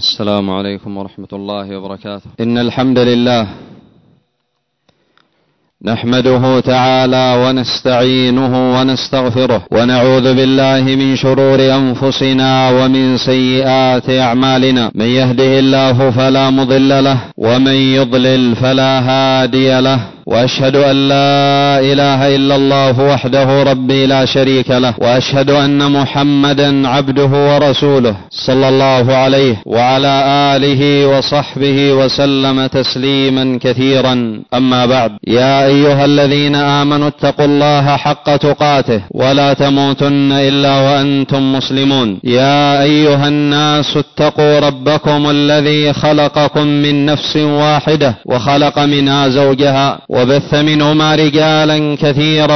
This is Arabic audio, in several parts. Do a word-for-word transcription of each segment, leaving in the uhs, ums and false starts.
السلام عليكم ورحمة الله وبركاته. إن الحمد لله نحمده تعالى ونستعينه ونستغفره ونعوذ بالله من شرور أنفسنا ومن سيئات أعمالنا. من يهده الله فلا مضل له ومن يضلل فلا هادي له، وأشهد أن لا إله إلا الله وحده ربي لا شريك له، وأشهد أن محمدا عبده ورسوله صلى الله عليه وعلى آله وصحبه وسلم تسليما كثيرا. أما بعد، يا أيها الذين آمنوا اتقوا الله حق تقاته ولا تموتن إلا وأنتم مسلمون. يا أيها الناس اتقوا ربكم الذي خلقكم من نفس واحدة وخلق منها زوجها وبث منهما رجالا كثيرا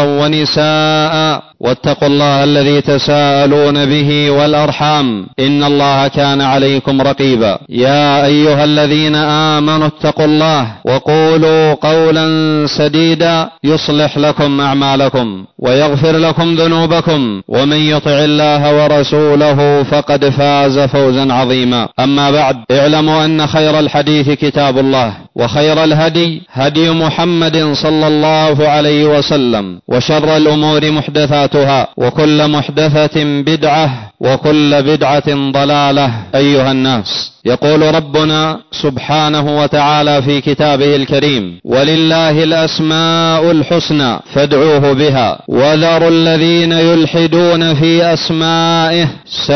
ونساء، واتقوا الله الذي تساءلون به والأرحام إن الله كان عليكم رقيبا. يا أيها الذين آمنوا اتقوا الله وقولوا قولا سديدا يصلح لكم أعمالكم ويغفر لكم ذنوبكم، ومن يطع الله ورسوله فقد فاز فوزا عظيما. أما بعد، اعلموا أن خير الحديث كتاب الله، وخير الهدي هدي محمد صلى الله عليه وسلم، وشر الأمور محدثاتها، وكل محدثة بدعة، وكل بدعة ضلالة. أيها الناس، يقول ربنا سبحانه وتعالى في كتابه الكريم: ولله الأسماء الحسنى فادعوه بها وذروا الذين يلحدون في أسمائه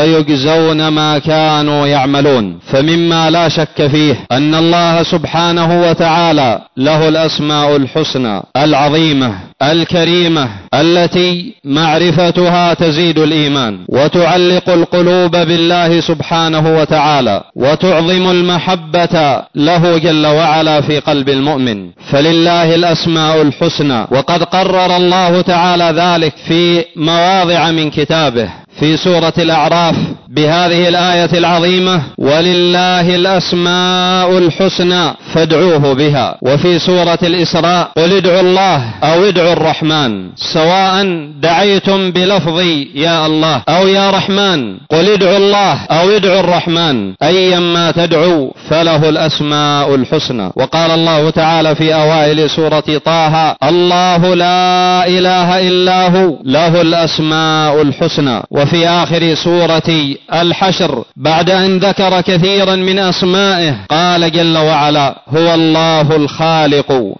سيجزون ما كانوا يعملون. فمما لا شك فيه أن الله سبحانه وتعالى له الأسماء الحسنى العظيمة الكريمة التي معرفتها تزيد الإيمان وتعلق القلوب بالله سبحانه وتعالى وتعظم المحبة له جل وعلا في قلب المؤمن. فلله الأسماء الحسنى، وقد قرر الله تعالى ذلك في مواضع من كتابه. في سورة الأعراف بهذه الآية العظيمة: ولله الأسماء الحسنى فادعوه بها. وفي سورة الإسراء: قل ادعوا الله أو ادعوا الرحمن سواء دعيتم بلفظ يا الله أو يا رحمن، قل ادعوا الله أو ادعوا الرحمن أيما تدعوا فله الأسماء الحسنى. وقال الله تعالى في أوائل سورة طه: الله لا إله إلا هو له الأسماء الحسنى. وفي آخر سورة الحشر بعد أن ذكر كثيرا من أسمائه قال جل وعلا: هو الله الخالق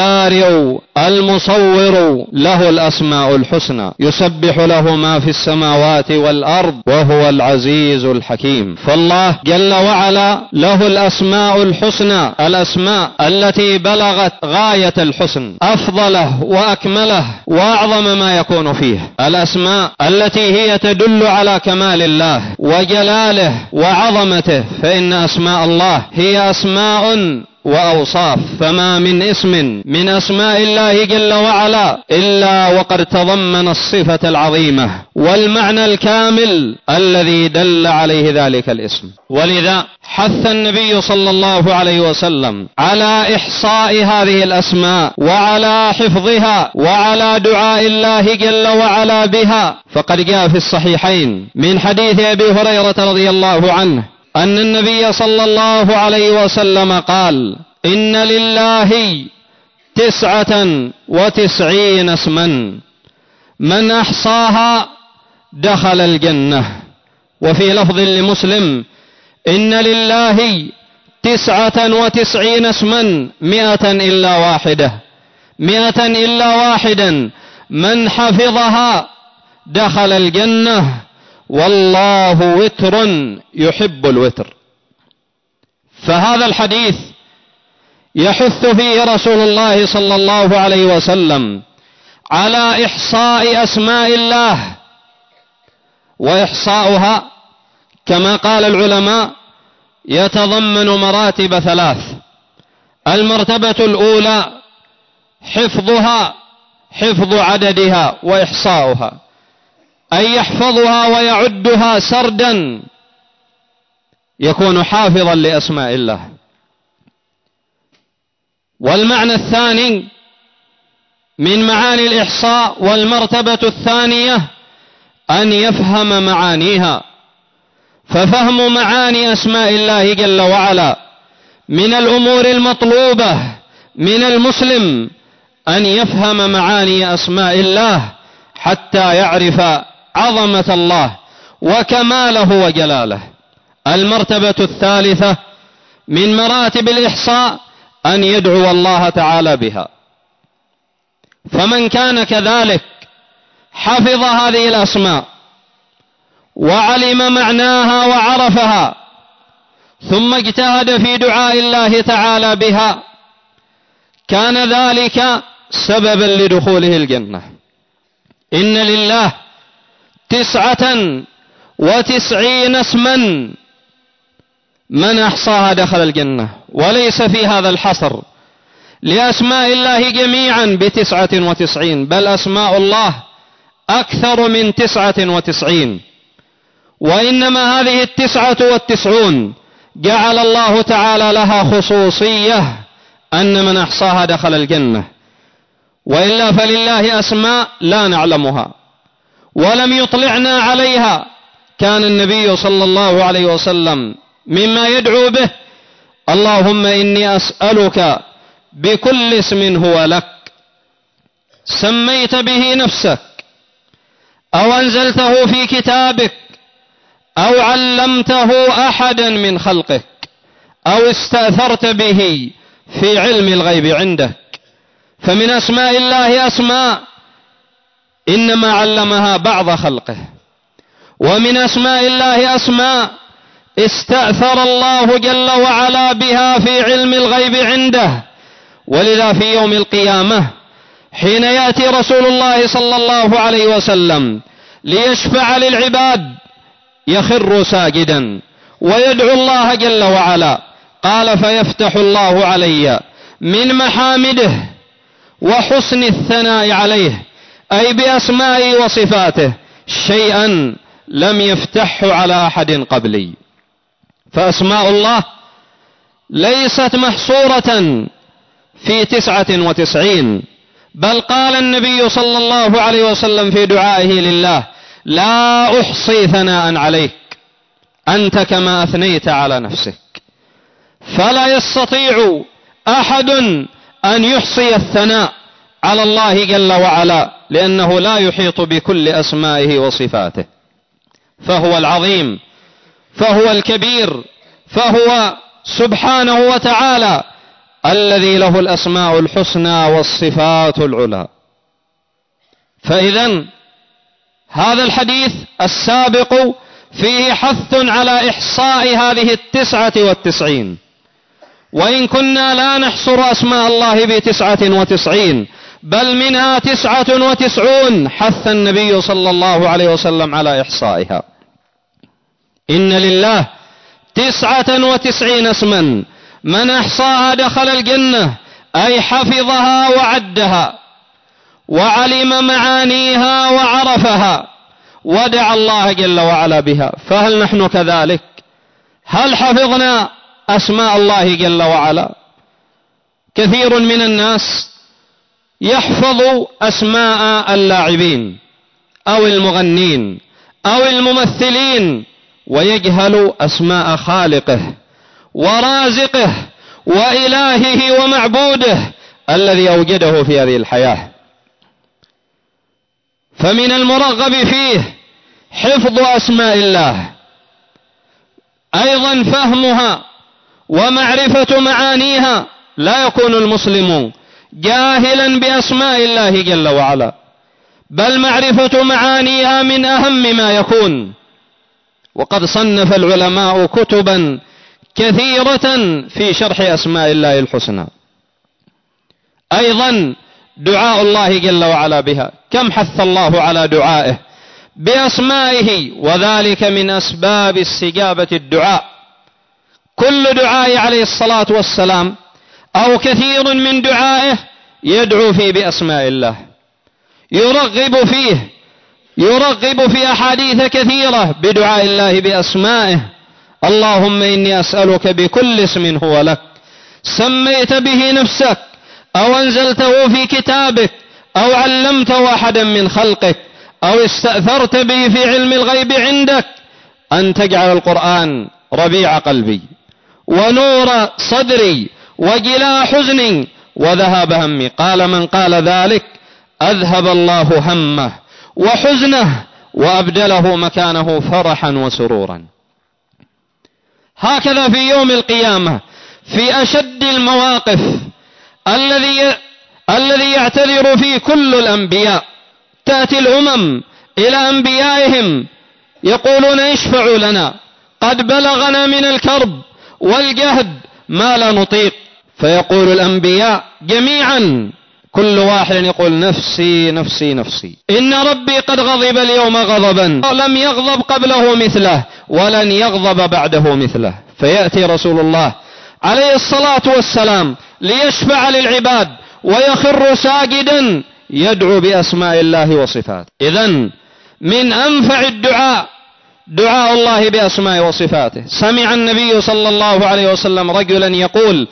البارئ المصور له الأسماء الحسنى يسبح له ما في السماوات والأرض وهو العزيز الحكيم. فالله جل وعلا له الأسماء الحسنى، الأسماء التي بلغت غاية الحسن، أفضله وأكمله وأعظم ما يكون فيه، الأسماء التي هي تدل على كمال الله وجلاله وعظمته. فإن أسماء الله هي أسماء وأوصاف، فما من اسم من أسماء الله جل وعلا إلا وقد تضمن الصفة العظيمة والمعنى الكامل الذي دل عليه ذلك الاسم. ولذا حث النبي صلى الله عليه وسلم على إحصاء هذه الأسماء وعلى حفظها وعلى دعاء الله جل وعلا بها. فقد جاء في الصحيحين من حديث أبي هريرة رضي الله عنه أن النبي صلى الله عليه وسلم قال: إن لله تسعة وتسعين اسما من أحصاها دخل الجنة. وفي لفظ لمسلم: إن لله تسعة وتسعين اسما مئة إلا واحدة مئة إلا واحدا من حفظها دخل الجنة، والله وتر يحب الوتر. فهذا الحديث يحث فيه رسول الله صلى الله عليه وسلم على إحصاء أسماء الله، وإحصاؤها كما قال العلماء يتضمن مراتب ثلاث. المرتبة الأولى حفظها، حفظ عددها وإحصاؤها، أن يحفظها ويعدها سردا يكون حافظا لأسماء الله. والمعنى الثاني من معاني الإحصاء والمرتبة الثانية أن يفهم معانيها، ففهم معاني أسماء الله جل وعلا من الأمور المطلوبة من المسلم، أن يفهم معاني أسماء الله حتى يعرف عظمة الله وكماله وجلاله. المرتبة الثالثة من مراتب الإحصاء أن يدعو الله تعالى بها، فمن كان كذلك حفظ هذه الأسماء وعلم معناها وعرفها ثم اجتهد في دعاء الله تعالى بها، كان ذلك سببا لدخوله الجنة. إن لله تسعة وتسعين اسما من أحصاها دخل الجنة، وليس في هذا الحصر لأسماء الله جميعا بتسعة وتسعين، بل أسماء الله أكثر من تسعة وتسعين، وإنما هذه التسعة والتسعون جعل الله تعالى لها خصوصية أن من أحصاها دخل الجنة، وإلا فلله أسماء لا نعلمها ولم يطلعنا عليها. كان النبي صلى الله عليه وسلم مما يدعو به: اللهم إني أسألك بكل اسم هو لك سميت به نفسك أو أنزلته في كتابك أو علمته أحدا من خلقك أو استأثرت به في علم الغيب عندك. فمن أسماء الله أسماء إنما علمها بعض خلقه، ومن أسماء الله أسماء استأثر الله جل وعلا بها في علم الغيب عنده. ولذا في يوم القيامة حين يأتي رسول الله صلى الله عليه وسلم ليشفع للعباد يخر ساجدا ويدعو الله جل وعلا، قال: فيفتح الله علي من محامده وحسن الثناء عليه، أي بأسمائه وصفاته، شيئا لم يفتحه على أحد قبلي. فأسماء الله ليست محصورة في تسعة وتسعين، بل قال النبي صلى الله عليه وسلم في دعائه لله: لا أحصي ثناء عليك أنت كما أثنيت على نفسك. فلا يستطيع أحد أن يحصي الثناء على الله جل وعلا، لأنه لا يحيط بكل أسمائه وصفاته، فهو العظيم، فهو الكبير، فهو سبحانه وتعالى الذي له الأسماء الحسنى والصفات العلى. فإذن هذا الحديث السابق فيه حث على إحصاء هذه التسعة والتسعين، وإن كنا لا نحصر أسماء الله بتسعة وتسعين، بل منها تسعة وتسعون حث النبي صلى الله عليه وسلم على إحصائها. إن لله تسعة وتسعين اسما من أحصاها دخل الجنة، أي حفظها وعدها وعلم معانيها وعرفها ودعا الله جل وعلا بها. فهل نحن كذلك؟ هل حفظنا أسماء الله جل وعلا؟ كثير من الناس يحفظ أسماء اللاعبين أو المغنين أو الممثلين، ويجهل أسماء خالقه ورازقه وإلهه ومعبوده الذي أوجده في هذه الحياة. فمن المرغب فيه حفظ أسماء الله، أيضا فهمها ومعرفة معانيها. لا يكون المسلم جاهلا بأسماء الله جل وعلا، بل معرفة معانيها من أهم ما يكون. وقد صنف العلماء كتبا كثيرة في شرح أسماء الله الحسنى. أيضا دعاء الله جل وعلا بها، كم حث الله على دعائه بأسمائه، وذلك من أسباب استجابة الدعاء. كل دعاء عليه الصلاة والسلام أو كثير من دعائه يدعو فيه بأسماء الله، يرغب فيه، يرغب في أحاديث كثيرة بدعاء الله بأسمائه. اللهم إني أسألك بكل اسم هو لك سميت به نفسك أو أنزلته في كتابك أو علمته أحدا من خلقك أو استأثرت به في علم الغيب عندك أن تجعل القرآن ربيع قلبي ونور صدري وجلاء حزني وذهاب همي. قال من قال ذلك أذهب الله همه وحزنه وأبدله مكانه فرحا وسرورا. هكذا في يوم القيامة في أشد المواقف الذي الذي يعتذر فيه كل الأنبياء، تأتي الأمم إلى أنبيائهم يقولون اشفعوا لنا، قد بلغنا من الكرب والجهد ما لا نطيق. فيقول الأنبياء جميعا كل واحد يقول نفسي نفسي نفسي، إن ربي قد غضب اليوم غضبا لم يغضب قبله مثله ولن يغضب بعده مثله. فيأتي رسول الله عليه الصلاة والسلام ليشفع للعباد ويخر ساجدا يدعو بأسماء الله وصفاته. إذن من أنفع الدعاء دعاء الله بأسماء وصفاته. سمع النبي صلى الله عليه وسلم رجلا يقول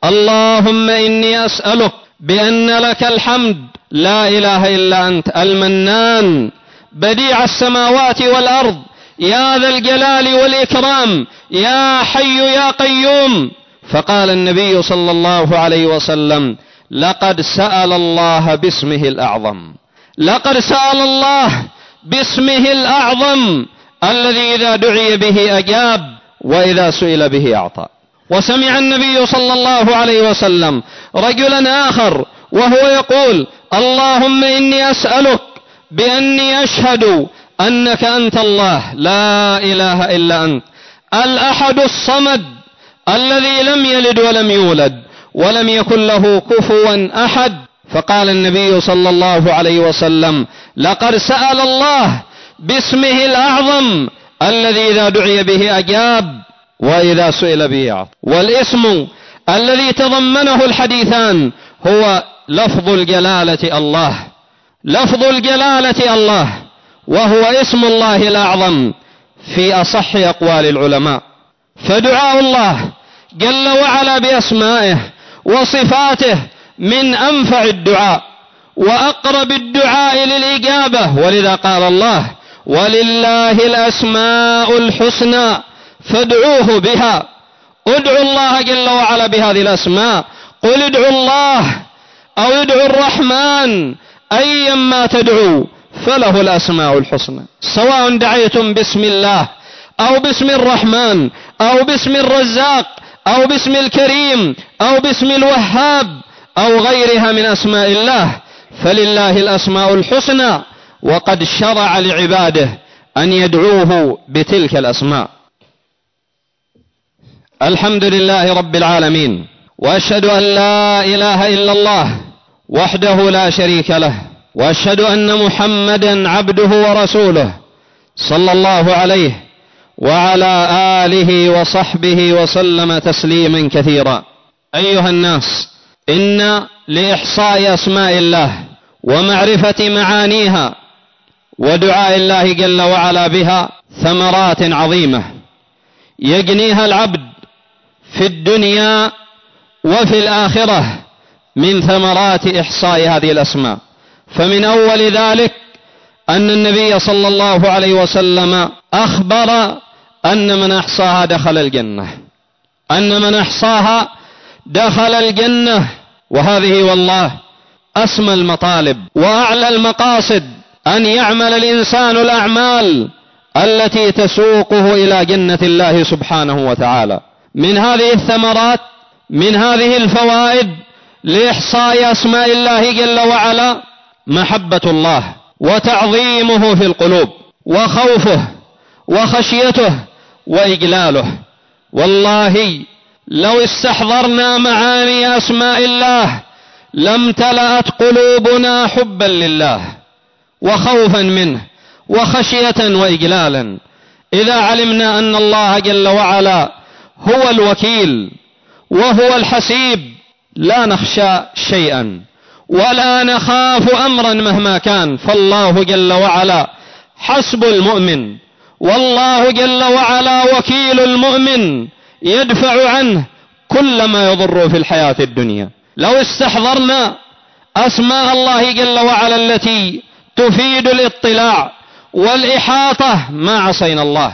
اللهم إني أسألك بأن لك الحمد لا إله إلا أنت المنان بديع السماوات والأرض يا ذا الجلال والإكرام يا حي يا قيوم. فقال النبي صلى الله عليه وسلم لقد سأل الله باسمه الأعظم، لقد سأل الله باسمه الأعظم الذي إذا دعي به أجاب وإذا سئل به أعطى. وسمع النبي صلى الله عليه وسلم رجلا آخر وهو يقول اللهم إني أسألك بأني أشهد أنك أنت الله لا إله إلا أنت الأحد الصمد الذي لم يلد ولم يولد ولم يكن له كفوا أحد. فقال النبي صلى الله عليه وسلم لقد سأل الله باسمه الأعظم الذي إذا دعي به أجاب وإذا سئل به أعطى. والاسم الذي تضمنه الحديثان هو لفظ الجلالة الله، لفظ الجلالة الله وهو اسم الله الأعظم في أصح أقوال العلماء. فدعاء الله جل وعلا بأسمائه وصفاته من أنفع الدعاء وأقرب الدعاء للإجابة. ولذا قال الله ولله الأسماء الحسنى فادعوه بها. ادعوا الله جل وعلا بهذه الأسماء، قل ادعوا الله أو ادعوا الرحمن أيما تدعوا فله الأسماء الحسنى، سواء دعيتم باسم الله أو باسم الرحمن أو باسم الرزاق أو باسم الكريم أو باسم الوهاب أو غيرها من أسماء الله، فلله الأسماء الحسنى وقد شرع لعباده أن يدعوه بتلك الأسماء. الحمد لله رب العالمين، وأشهد أن لا إله إلا الله وحده لا شريك له، وأشهد أن محمدا عبده ورسوله صلى الله عليه وعلى آله وصحبه وسلم تسليما كثيرا. أيها الناس، إن لإحصاء أسماء الله ومعرفة معانيها ودعاء الله جل وعلا بها ثمرات عظيمة يجنيها العبد في الدنيا وفي الآخرة من ثمرات إحصاء هذه الأسماء. فمن أول ذلك أن النبي صلى الله عليه وسلم أخبر أن من أحصاها دخل الجنة، أن من أحصاها دخل الجنة. وهذه والله أسمى المطالب وأعلى المقاصد، أن يعمل الإنسان الأعمال التي تسوقه إلى جنة الله سبحانه وتعالى. من هذه الثمرات، من هذه الفوائد لإحصاء أسماء الله جل وعلا محبة الله وتعظيمه في القلوب وخوفه وخشيته وإجلاله. والله لو استحضرنا معاني أسماء الله لامتلأت قلوبنا حبا لله وخوفا منه وخشية وإجلالا. إذا علمنا أن الله جل وعلا هو الوكيل وهو الحسيب لا نخشى شيئا ولا نخاف أمرا مهما كان، فالله جل وعلا حسب المؤمن، والله جل وعلا وكيل المؤمن يدفع عنه كل ما يضره في الحياة الدنيا. لو استحضرنا أسماء الله جل وعلا التي تفيد الاطلاع والإحاطة ما عصينا الله،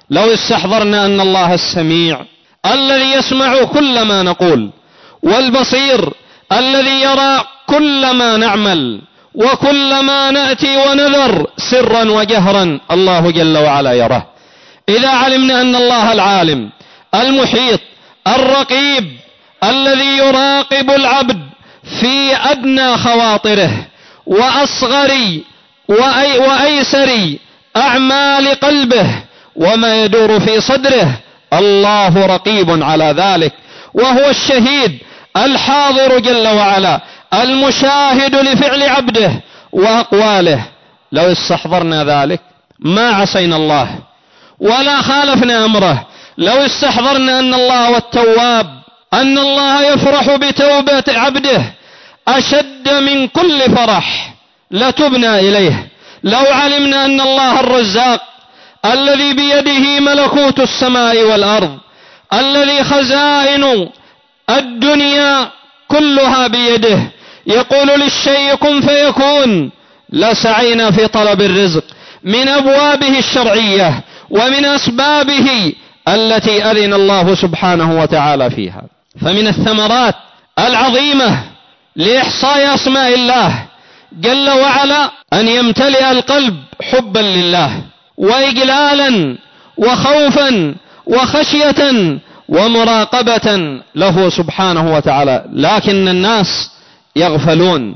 لو استحضرنا أن الله السميع الذي يسمع كل ما نقول، والبصير الذي يرى كل ما نعمل وكل ما نأتي ونذر سرا وجهرا، الله جل وعلا يراه. إذا علمنا أن الله العالم المحيط الرقيب الذي يراقب العبد في أدنى خواطره وأصغر وأي وأيسر أعمال قلبه وما يدور في صدره، الله رقيب على ذلك، وهو الشهيد الحاضر جل وعلا المشاهد لفعل عبده وأقواله. لو استحضرنا ذلك ما عصينا الله ولا خالفنا أمره. لو استحضرنا أن الله هو التواب، أن الله يفرح بتوبة عبده أشد من كل فرح لتبنا إليه. لو علمنا أن الله الرزاق الذي بيده ملكوت السماء والأرض، الذي خزائن الدنيا كلها بيده، يقول للشيء كن فيكون، لسعينا في طلب الرزق من أبوابه الشرعية ومن أسبابه التي أذن الله سبحانه وتعالى فيها. فمن الثمرات العظيمة لإحصاء أسماء الله جل وعلا أن يمتلئ القلب حبا لله وإجلالا وخوفا وخشية ومراقبة له سبحانه وتعالى. لكن الناس يغفلون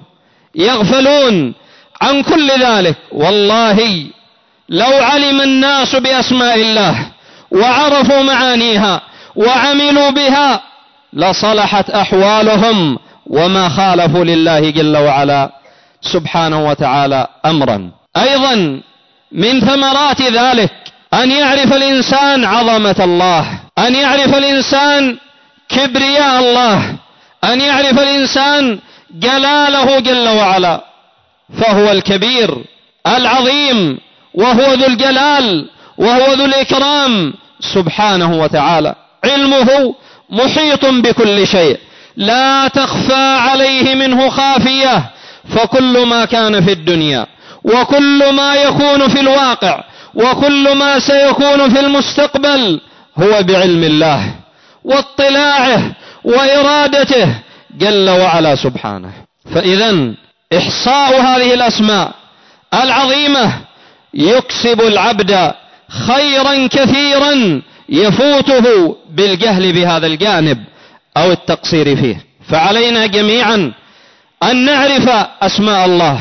يغفلون عن كل ذلك. والله لو علم الناس بأسماء الله وعرفوا معانيها وعملوا بها لصلحت أحوالهم وما خالفوا لله جل وعلا سبحانه وتعالى أمرا. أيضا من ثمرات ذلك أن يعرف الإنسان عظمة الله، أن يعرف الإنسان كبرياء الله، أن يعرف الإنسان جلاله جل وعلا، فهو الكبير العظيم وهو ذو الجلال وهو ذو الإكرام سبحانه وتعالى. علمه محيط بكل شيء، لا تخفى عليه منه خافية، فكل ما كان في الدنيا وكل ما يكون في الواقع وكل ما سيكون في المستقبل هو بعلم الله واطلاعه وإرادته جل وعلا سبحانه. فإذا إحصاء هذه الأسماء العظيمة يكسب العبد خيرا كثيرا يفوته بالجهل بهذا الجانب أو التقصير فيه. فعلينا جميعا أن نعرف أسماء الله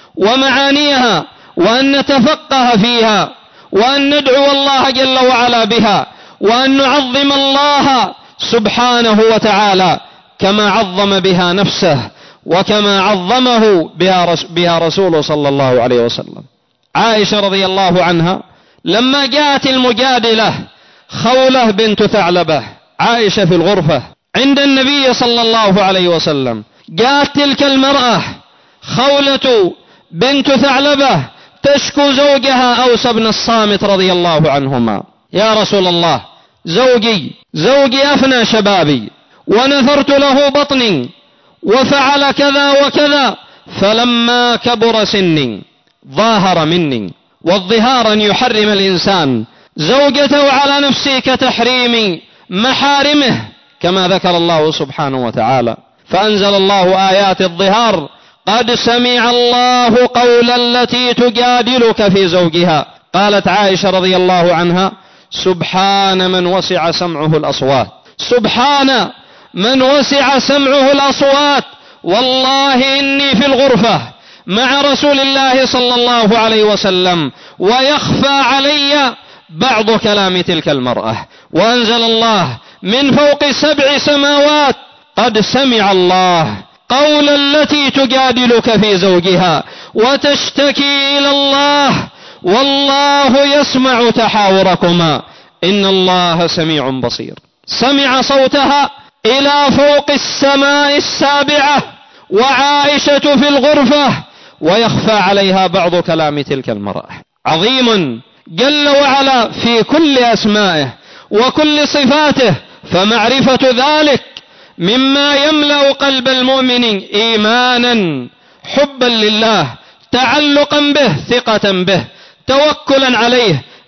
ومعانيها وأن نتفقه فيها وأن ندعو الله جل وعلا بها وأن نعظم الله سبحانه وتعالى كما عظم بها نفسه وكما عظمه بها رسوله صلى الله عليه وسلم. عائشة رضي الله عنها لما جاءت المجادلة خولة بنت ثعلبة، عائشة في الغرفة عند النبي صلى الله عليه وسلم، جاءت تلك المرأة خولة بنت ثعلبة تشكو زوجها أوس بن الصامت رضي الله عنهما: يا رسول الله، زوجي زوجي أفنى شبابي ونثرت له بطني وفعل كذا وكذا، فلما كبر سني ظاهر مني، والظهار أن يحرم الإنسان زوجته على نفسه كتحريم محارمه كما ذكر الله سبحانه وتعالى. فأنزل الله آيات الظهار: قد سمع الله قول التي تجادلك في زوجها. قالت عائشة رضي الله عنها: سبحان من وسع سمعه الأصوات، سبحان من وسع سمعه الأصوات، والله إني في الغرفة مع رسول الله صلى الله عليه وسلم ويخفى علي بعض كلام تلك المرأة. وأنزل الله من فوق سبع سماوات: قد سمع الله قول التي تجادلك في زوجها وتشتكي إلى الله والله يسمع تحاوركما إن الله سميع بصير. سمع صوتها إلى فوق السماء السابعة وعائشة في الغرفة ويخفى عليها بعض كلام تلك المرأة. عظيم جل وعلا في كل أسمائه وكل صفاته، فمعرفة ذلك مما يملأ قلب المؤمن إيمانا، حبا لله، تعلقا به، ثقة به، توكلا عليه،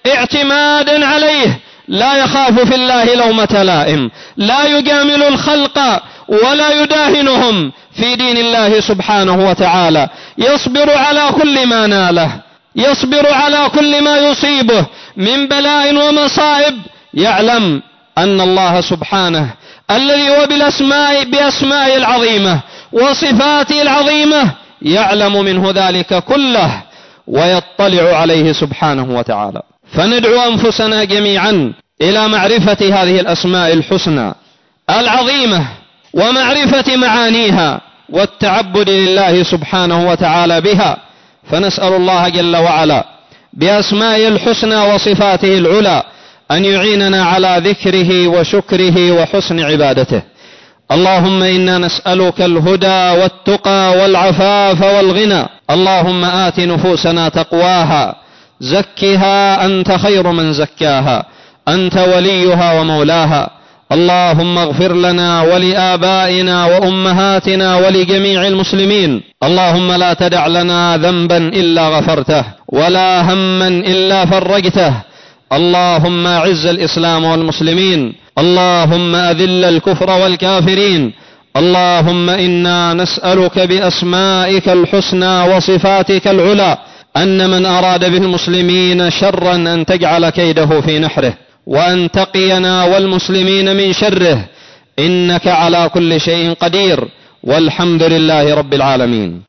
اعتمادا عليه، لا يخاف في الله لومة لائم، لا يجامل الخلق ولا يداهنهم في دين الله سبحانه وتعالى، يصبر على كل ما ناله، يصبر على كل ما يصيبه من بلاء ومصائب، يعلم أن الله سبحانه الذي هو بالأسماء بأسماء العظيمة وصفاته العظيمة يعلم منه ذلك كله ويطلع عليه سبحانه وتعالى. فندعو أنفسنا جميعا إلى معرفة هذه الأسماء الحسنى العظيمة ومعرفة معانيها والتعبد لله سبحانه وتعالى بها، فنسأل الله جل وعلا بأسمائه الحسنى وصفاته العلى أن يعيننا على ذكره وشكره وحسن عبادته. اللهم إنا نسألك الهدى والتقى والعفاف والغنى. اللهم آت نفوسنا تقواها، زكها أنت خير من زكاها، أنت وليها ومولاها. اللهم اغفر لنا ولآبائنا وأمهاتنا ولجميع المسلمين. اللهم لا تدع لنا ذنبا إلا غفرته ولا هما إلا فرجته. اللهم أعز الإسلام والمسلمين، اللهم أذل الكفر والكافرين. اللهم إنا نسألك بأسمائك الحسنى وصفاتك العلى أن من أراد بالمسلمين شرا أن تجعل كيده في نحره، وأن تقينا والمسلمين من شره، إنك على كل شيء قدير، والحمد لله رب العالمين.